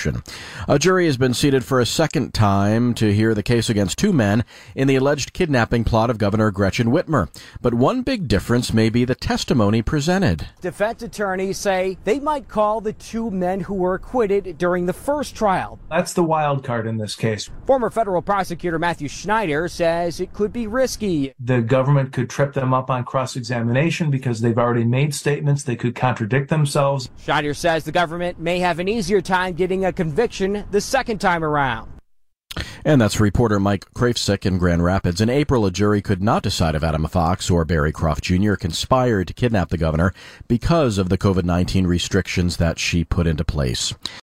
election. A jury has been seated for a second time to hear the case against two men in the alleged kidnapping plot of Governor Gretchen Whitmer. But one big difference may be the testimony presented. Defense attorneys say they might call the two men who were acquitted during the first trial. That's the wild card in this case. Former federal prosecutor Matthew Schneider says it could be risky. The government could trip them up on cross-examination because they've already made statements. They could contradict themselves. Schneider says the government may have an easier time getting a conviction the second time around. And that's reporter Mike Krafsick in Grand Rapids. In April, a jury could not decide if Adam Fox or Barry Croft Jr. conspired to kidnap the governor because of the COVID-19 restrictions that she put into place.